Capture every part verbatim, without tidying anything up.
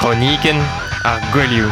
Chroniken ar gwelioù.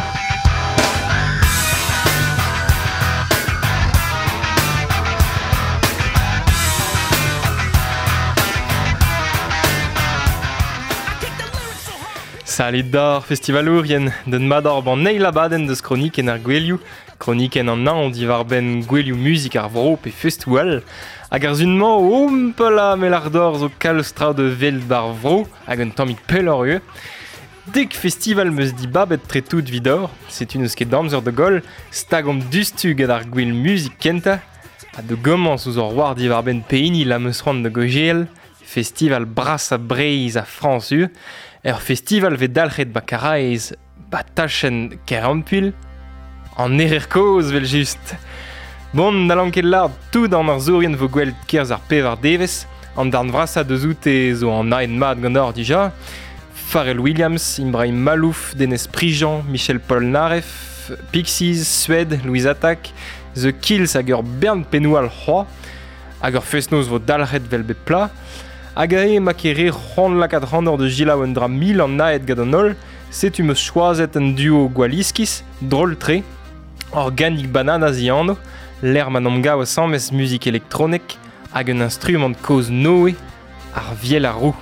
Salit d'or festivalourien, den mador ban neil abaden deus chroniken ar gwelioù, chroniken an an divar ben gwelioù musik ar vro pe festival, hag ar zunman ompela mel ar dor zo kalstra de vel bar vro hag un tammig pel hor eo. Dek festival meus di babet tre tout vidor, setu neus ket damzer de gol, stag om dustu gant ar gwell musik kenta, ha de gommans ouz ur war divar ben peini la meus c'hoant de gojeel, festival bras a breiz a France eo, er festival vet dalc'het ba karaez ba tachen kerampil, an erer koz vel just. Bon, n'allan ket lard tout an ar zourien vo gwelt kerzh ar pev ar devez, an darn vrasa deus out zo an aen mat gant or dija, Pharrell Williams, Ibrahim Malouf, Dennis Prigent, Michel Polnareff, Pixies, Suède, Louise Attaque, The Kills hag ur Bernd Penoual c'hoa, hag ur festnoz vo dalc'het vel bet pla, hag ae ma ket re c'hoant lakad c'hant de gilaou un dra mil an naet gant an ol, setu meus choazet un duo gwaliskis, drôle tre, Organic Banana ziano, l'er man am gav sammes musik elektronek, hag un instrument koz noe, ar viel a roux.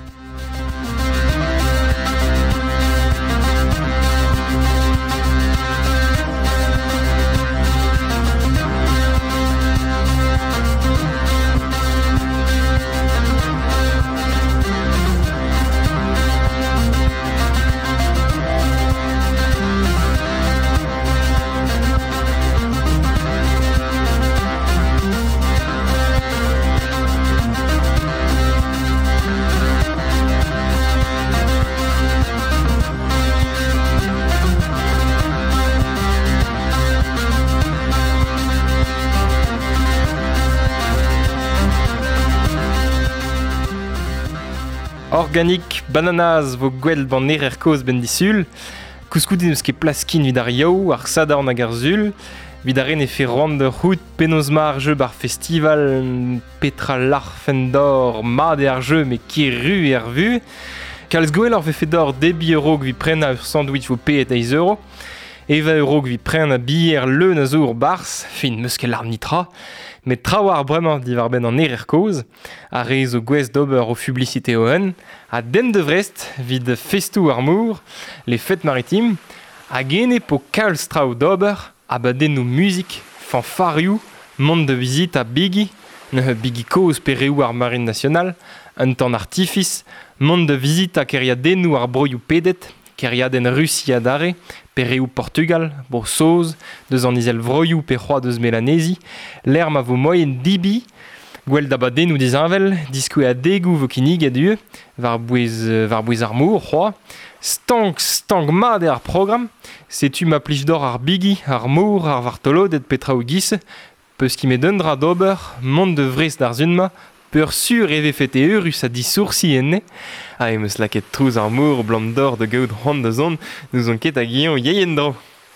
Organic Bananas vo gwell ban erer koz ben disul, kouskou neus ket plaskin vid ar yaou, ar sadorn hag ar zul, vid ar en efe roan de c'hout penoz ma ar jeu bar festival petra larfen d'or mad e ar jeu me keru er vu, kalz gwell ar vefe d'or debi euro gvi pren ur sandwich vo peet eiz euro, eva euro gvi pren a bier leun a zo ur bars, fin meus ket lar nitra, met trawar bremañ divar ben an erer koz, a re zo gwez d'ober o publicité oen, a den de vrest vid festou ar mour, les fêtes maritimes, a gene po kalstrao d'ober, a baden no musik, fanfarioù, mont de visite a bigi, ne bigi koz pe reou ar marine nationale, un tan artifice, mont de visite a keriadennou ar broioù pedet, keriaden Russia dare, pe reou Portugal, bo soz, deus an izel vroioù pe c'hoa deus Melanesi, l'er ma vo moyen dibi, gwell da badennou dizinvel, diskoue a degou vo kiniget ue, var bouez, var bouez ar mour, c'hoa, stank, stank mad e ar program, setu ma plij d'or ar bigi, ar mour, ar vartolod et petra o gisse, peus ki me dendra d'ober, mont de vrez d'ar zunma, peur sur eve fete eurus a di soursi enne, a emeus laket trouz ar mour blant d'or de gaout c'hoant de zon, nous on ket a gion yeyen dro.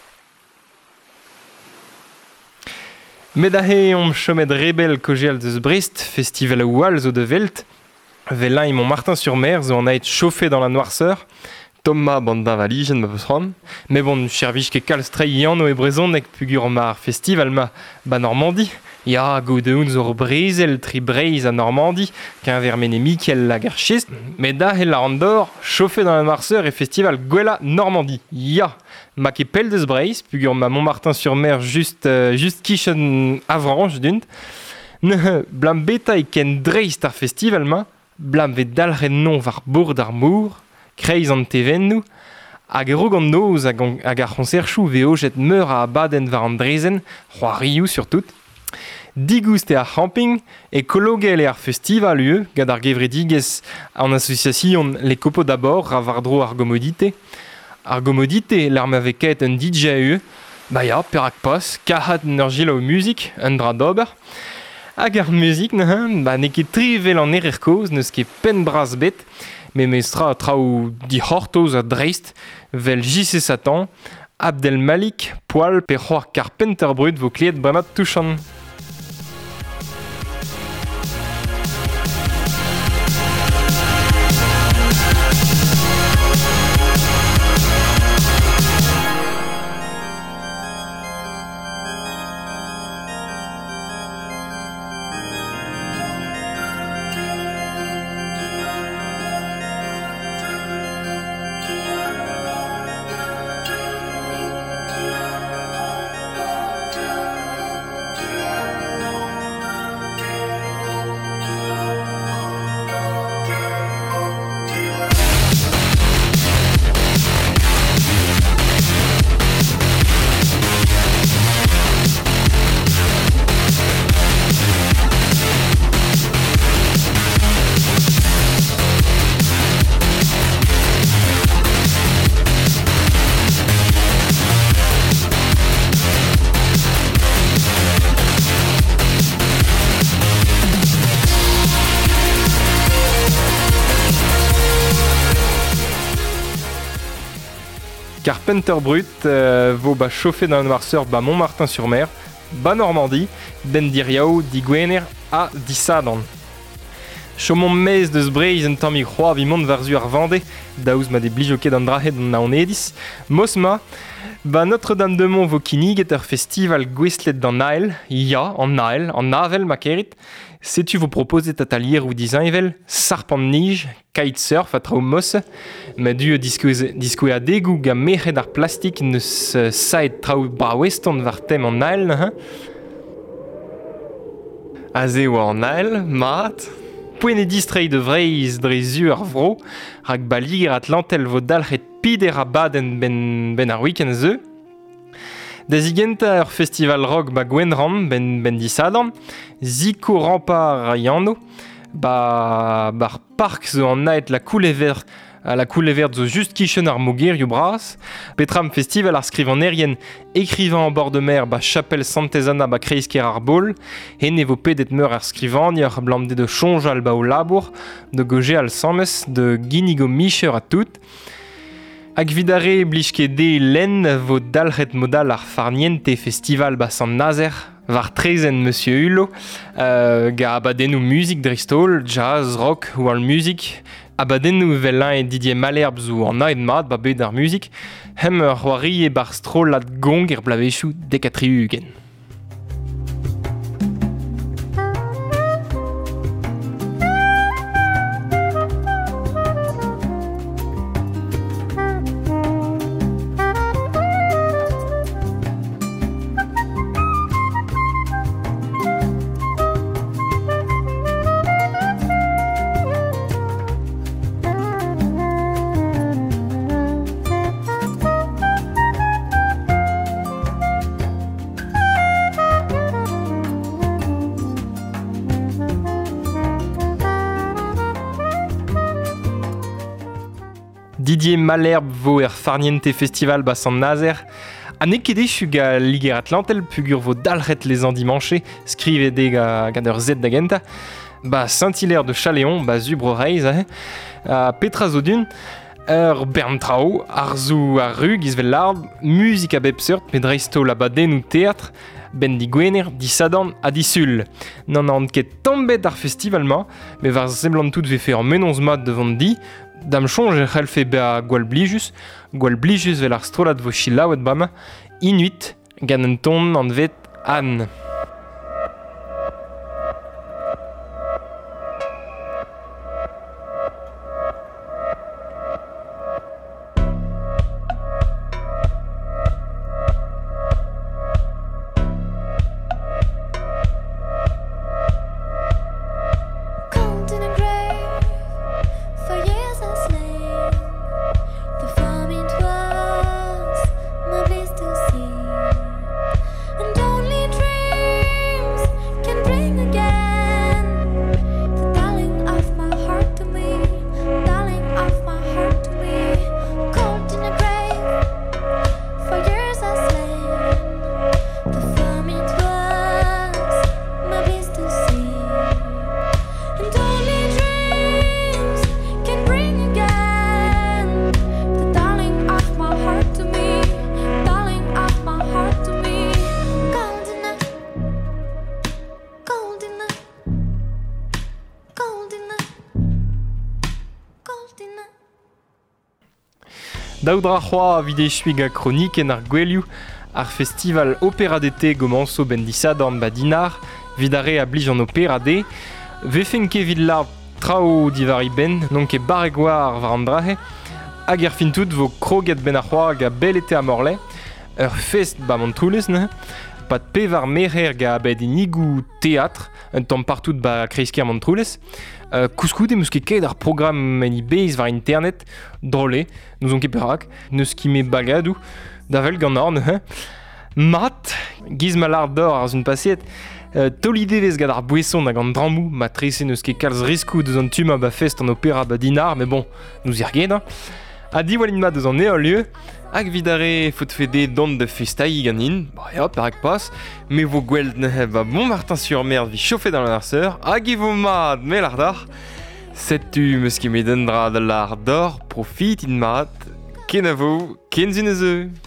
Med ahe om chomet rebel kojel deus Brest, festival a oual zo de Velt, velañ Montmartin-sur-Mer zo an aet chauffé dans la noirceur, Thomas banda valijen ma peus c'hoant, me bon chervich ket kalstrei ianno e brezon nek pugur mar festival ma ba Normandie, ya goudeoun zor brezel tri breiz a Normandie, qu'un vermene Mikel Lagerchist, mais da hel an dor, chauffé dans la noirceur et festival Gwella Normandie. Ya, ma ket pel deus breiz, pugur ma Montmartin-sur-Mer just, euh, just kichen avrange dunt, ne blam beta e ken dreist ar festival ma, blam vet dalc'het non var bourd ar mour, kreiz an tevennou, hag e rog an noz hag ar c'honserchou veo jet meur a abaden var an drezen, c'hoarioù surtout, digoust e ar camping e kologel e ar festival ue, gant ar gevredigez an association le copo d'abord a vardro ar gomodite. Ar gomodite, l'ar ma veket un D J ue, ba ya, perak pas, kahat un ur gilaou musik, un dra d'ober. Hag ar musik, ba ne ket trivel an erer koz, neus ket pen bras bet, me mestra traoù di hortoz a dreist, vel J C Satan, Abdel Malik, poal pe c'hoar Carpenter brut vo kliet bremañ touchan. Carpenter Brut, euh, vaut bah chauffer dans le noirceur bah Montmartin-sur-Mer, bah Normandie, ben diriao, di Gwener, a di Sadan. Chomon mez deus breiz en tammig c'hoar vi mont varzu ar Vendée, daouz ma de blijoket an drahet an naon edis, mosma, ba Notre-Dame-de-Mont vo kiniget ur festival gwestlet d'an Nael, ya, an Nael, an Navel ma kerit, setu vo proposet atalier ou dizinvel, sarp an nij, kitesurf a trao mosse, ma du diskoe a degou ga mechet ar plastik neus uh, saet trao braweston var tem an Nael, hein? Aze oa an Nael, mat... Poen e distreiñ de vreiz dre zu ar vro, rak baligir at lantel vo dalc'het pider a baden ben, ben ar week-end zeu. Da zigenta ur festival rock ba Gwenram ben, ben disadam, ziko rampar a yano, ba bar park zo an naet la koule vert, la koule vert zo just kichen ar moger yo bras, petram festival ar skrivan erien écrivain en bord de mer ba chapelle Santezana ba kreisker ar bol, hen evo pedet meur ar skrivan ur blamde de chonjal ba o labour, de goje al sammes, de ginigo micheur a tout. Hag vidare blishke de len vo dalc'het modal ar farniente festival ba Sant Nazer, var trezen Monsieur Hulot, euh, ga abadennou musique dristol, jazz, rock ou al musique, abadennou velin et Didier Malherbe zo an aed mat ba bet ar musique, hem ur c'hoari e bar stroll at gong er blavechou dekatri ugen. Didier Malherbe vo er farniente festival ba Sant Nazer. Ha ne ket echu ga liger atlantel pugur vo dalc'het les an dimanche, skrivede ga, ga ur zed da genta. Ba Saint-Hilaire de Chaléon, ba zubre reiz, eh, a petra zo dun, ur bern trao, ar zo ar rug izvel lard, musik a bep seurt, met dreisto la baden ou teatr, ben di Gwener, di Sadan a di Sul. N'an an ket tambet ar festival ma, me var semblant tout ve fe an menonz mat devant di, dam chonj e c'hell fe ba gwal blijus, gwal blijus vel ar strolat vo chilaouet bama, inuit, gant un ton an vet an. Daoudra c'hoa vide chuig a kronik en ar gwelioù ar festival opéra d'été gomanso ben disadorn ba dinar, vidare a blij an opéra dé, vefen ket vid lard trao divari ben, non ket baregouar var an drahe, hag er fin tout vo kroget ben ar c'hoar ga bel ete a morle, ur fest ba Montroulez, ne, pat pe var merer ga abed en igou teatr, un tamm partout ba kreisker Montroulez, Uh, kouskou de eus ket ket ar program en i bez var internet, drole, nous on ket perak, neus ki me bagadou, davel gant orn, hein. Mat, giz ma lard d'or ar zun pasiet, uh, tolide vez gant ar bouesson da gant dramou, ma trese neus ket kalz riskou deus an tuma ba fest an opéra ba dinar, mais bon, nous y reged, hein. A di walin ma deus an eo lieu, hag vidare fot fede dont de festaï ganin, bah ya, perak pas, me vo gweld ne ba Montmartin-sur-Mer vi chauffé dans l'arceur, hag e vo mat me lardar, setu meus ket me dendra da lardor, profit in mat, ken a vo, ken zin a zeu.